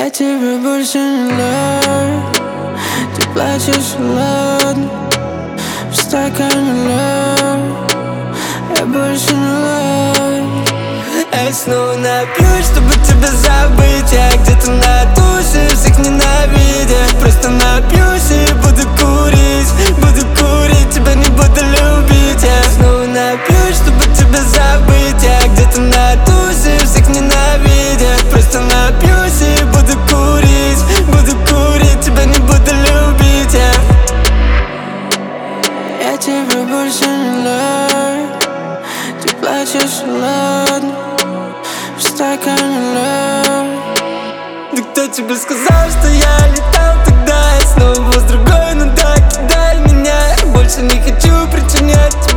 Я тебя больше не люблю. Ты плачешь, ладно, в стакане лед. Я больше не люблю. Я снова напьюсь, чтобы тебя забыть. Я где-то на тусе, всех ненавидя. Просто напьюсь и буду курить, тебя не буду любить. Я снова напьюсь, чтобы тебя забыть. Я где-то на тусе, всех ненавидя. Просто напьюсь и буду курить, тебя не буду любить. Я тебя больше не люблю. Ты плачешь, ладно, в стакане лед. Да кто тебе сказал, что я летал тогда? Я снова с другой, но так кидай меня. Я больше не хочу причинять